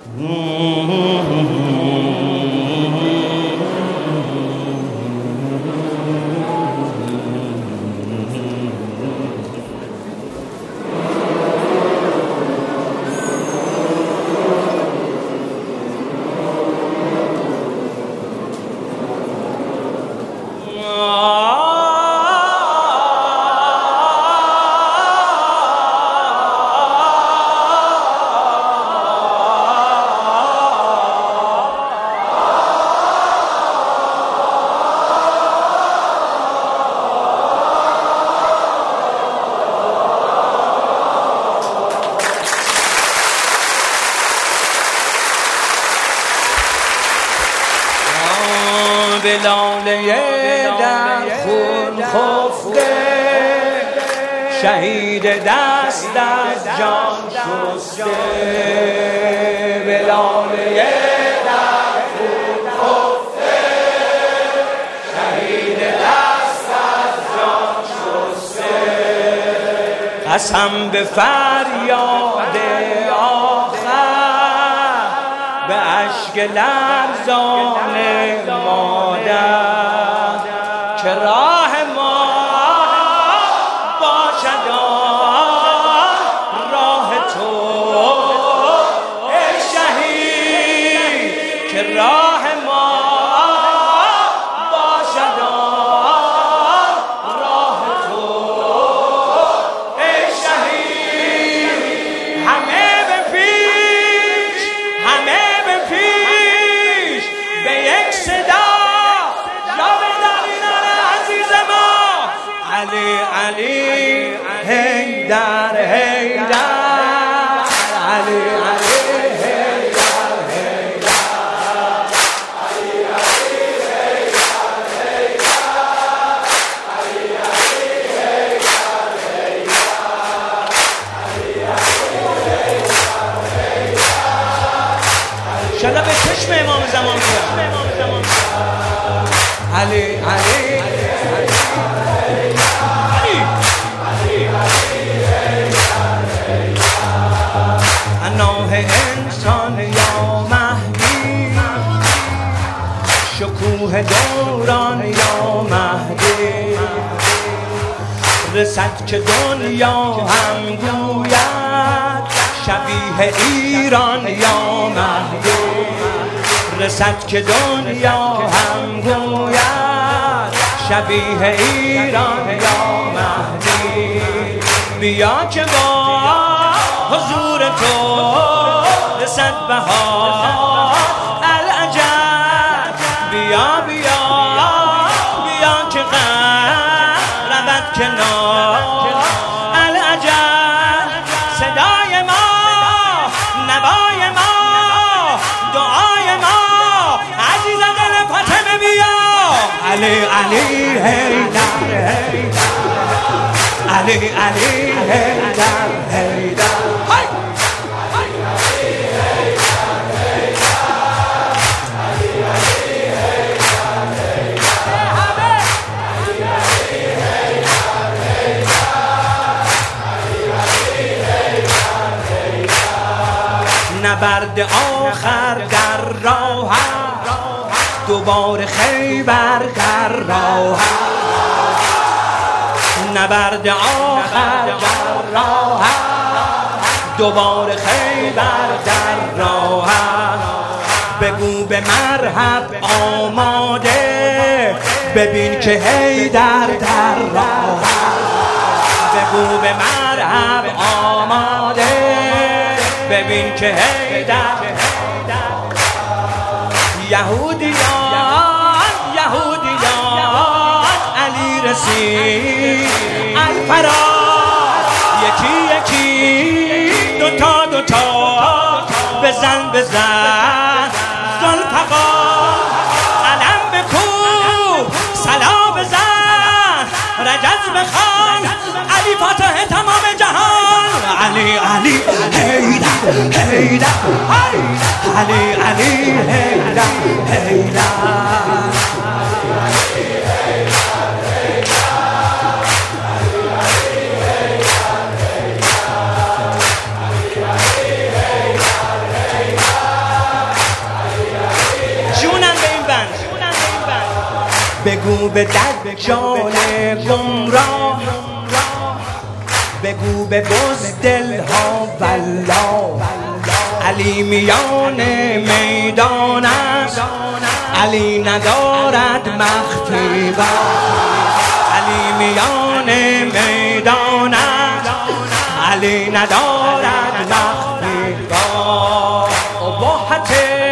به لاله در خون خفته شهید دست از جان شسته به لاله در خون خفته شهید دست از جان شسته قسم به فریاد آخر به اشک لرزان مادر که راه ما باشد راه تو ای شهید که راه ما باشد راه تو ای شهید همه به پیش به یک صدا علی علی حیدر حیدر علی علی حیدر حیدر علی علی حیدر حیدر علی علی حیدر حیدر شاید به چشم امام زمان بیاد علی علی پناه انسان یا مهدی شکوه دوران یا مهدی رسد که دنیا هم گوید شبیه ایران یا مهدی رسد که دنیا هم گوید شبیه ایران یا مهدی بیا که با حضور تو رسد بهار العجب بیا بیا بیا که غم رود کنار العجب صدای ما نوای ما دعای ما عزیز دل فاطمه بیا علی علی حیدر حیدر علی علی حیدر حیدر نبرد آخر در راه دوباره خیبر در راه نبرد آخر در راه دوباره خیبر در راه بگو به مرحب آماده ببین که حیدر در راه بگو به مرحب آماده ببین که حیدر یهودیان علی رسید الفرار یکی یکی دوتا بزن ذوالفقار علم بکوب سلا بزن رجز بخوان علی فاتح تمام جهان علی علی حیدر حیدر علی علی حیدر حیدر بگو به دجال گمراه، بگو به بزدلها والله، علی میان میدان است، علی ندارد مخفی علی میان میدان است، علی ندارد مخفی اباحت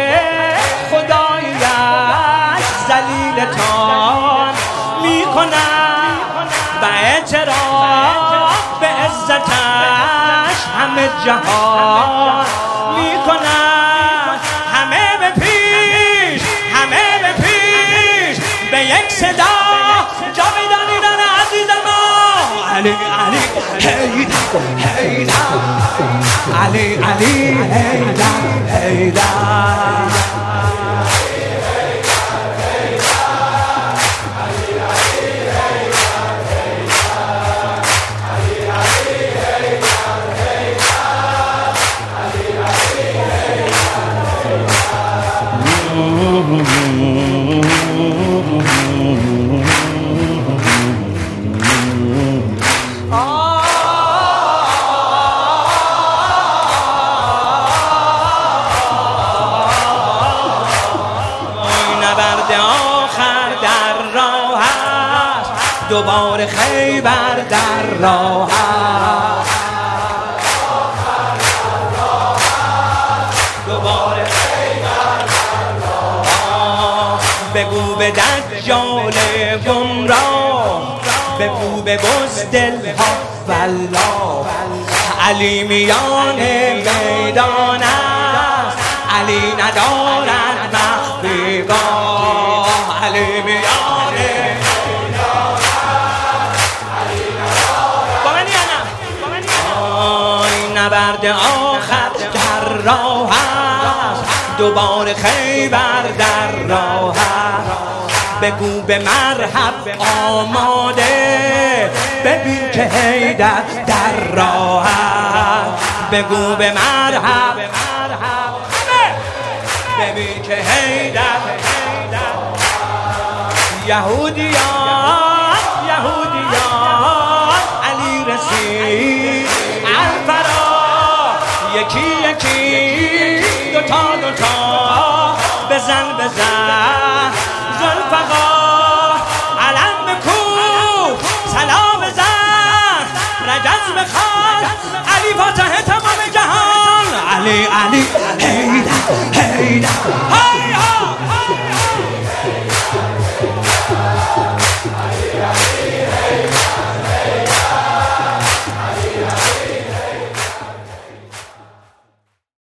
خدایش ذلیلتان میکنم و اعتراف به عزتش همه جهان میکنم، همه به پیش، همه به پیش به یک صدا جاویدانیدن عزیز ما علی علی حیدر حیدر علی علی حیدر حیدر دوباره خیبر در راه است، دوباره خیبر در راه است. بگو به دجال گمراه، بگو به بزدلها والله، علی میان میدان است، علی ندارد مخفی علی میان نبرد آخر در راه است، دوباره خیبر در راه است. بگو به مرحب آماده، ببین که حیدر در راه است. بگو به مرحب ببین که حیدر یهودیان یهودیان علی رسید الفرا، یکی یکی دوتا بزن ذوالفقار، علم بکوب سلام بزن رجز بخواد، علی فاتح تمام جهان علی علی